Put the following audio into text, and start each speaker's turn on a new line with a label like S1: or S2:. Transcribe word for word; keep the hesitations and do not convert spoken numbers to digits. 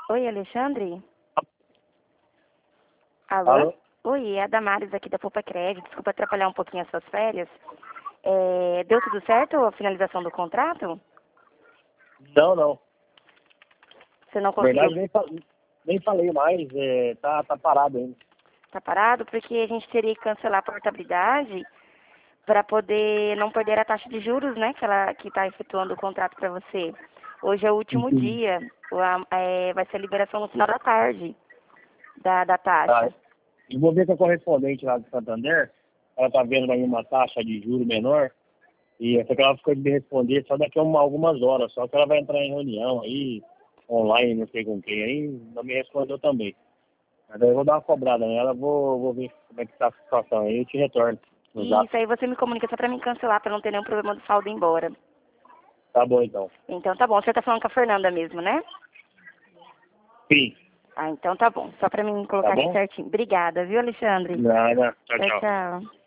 S1: Oi, Alexandre? Alô?
S2: Alô?
S1: Oi, é a Damares aqui da Poupa Crédito. Desculpa atrapalhar um pouquinho as suas férias. É, deu tudo certo a finalização do contrato?
S2: Não, não.
S1: Você não
S2: Na verdade,
S1: conseguiu?
S2: nem, fa- nem falei mais, é, tá, tá parado ainda.
S1: Tá parado? Porque a gente teria que cancelar a portabilidade para poder não perder a taxa de juros, né? Que ela que está efetuando o contrato para você. Hoje é o último
S2: Entendi.
S1: dia. O- a- é, vai ser a liberação no final da tarde da, da
S2: Tá.
S1: taxa.
S2: Eu vou ver com a correspondente lá do Santander, ela tá vendo aí uma taxa de juro menor, e essa que ela ficou de me responder só daqui a uma, algumas horas, só que ela vai entrar em reunião aí, online, não sei com quem aí, não me respondeu também. Mas aí eu vou dar uma cobrada nela, vou, vou ver como é que tá a situação aí, eu te retorno no
S1: E
S2: zap.
S1: isso aí você me comunica só para mim cancelar, para não ter nenhum problema do saldo ir embora.
S2: Tá bom então.
S1: Então tá bom. Você tá falando com a Fernanda mesmo, né?
S2: Sim,
S1: Ah, então tá bom. Só para mim
S2: tá
S1: colocar aqui
S2: bom?
S1: certinho. Obrigada, viu, Alexandre?
S2: Nada. Tchau,
S1: Tchau,
S2: tchau.
S1: tchau.